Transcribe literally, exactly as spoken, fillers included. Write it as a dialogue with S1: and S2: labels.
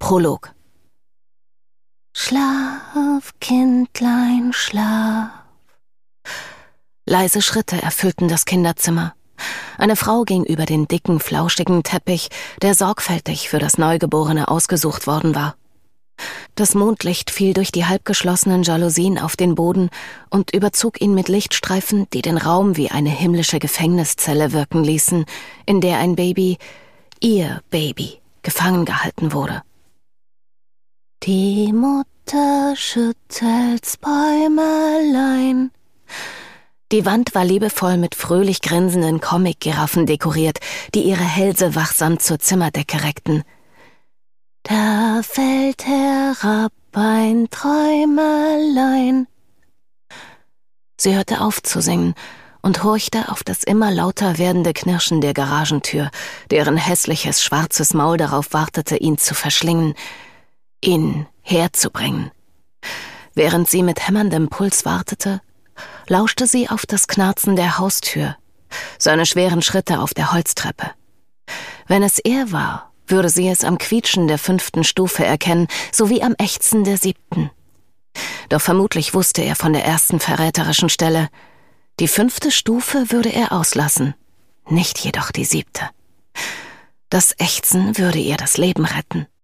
S1: Prolog. Schlaf, Kindlein, schlaf. Leise Schritte erfüllten das Kinderzimmer. Eine Frau ging über den dicken, flauschigen Teppich, der sorgfältig für das Neugeborene ausgesucht worden war. Das Mondlicht fiel durch die halbgeschlossenen Jalousien auf den Boden und überzog ihn mit Lichtstreifen, die den Raum wie eine himmlische Gefängniszelle wirken ließen, in der ein Baby, ihr Baby, gefangen gehalten wurde. Die Mutter schüttelt's Bäumerlein. Die Wand war liebevoll mit fröhlich grinsenden Comic-Giraffen dekoriert, die ihre Hälse wachsam zur Zimmerdecke reckten. Da fällt herab ein Träumerlein. Sie hörte auf zu singen und horchte auf das immer lauter werdende Knirschen der Garagentür, deren hässliches schwarzes Maul darauf wartete, ihn zu verschlingen, ihn herzubringen. Während sie mit hämmerndem Puls wartete, lauschte sie auf das Knarzen der Haustür, seine schweren Schritte auf der Holztreppe. Wenn es er war, würde sie es am Quietschen der fünften Stufe erkennen, sowie am Ächzen der siebten. Doch vermutlich wusste er von der ersten verräterischen Stelle. Die fünfte Stufe würde er auslassen, nicht jedoch die siebte. Das Ächzen würde ihr das Leben retten.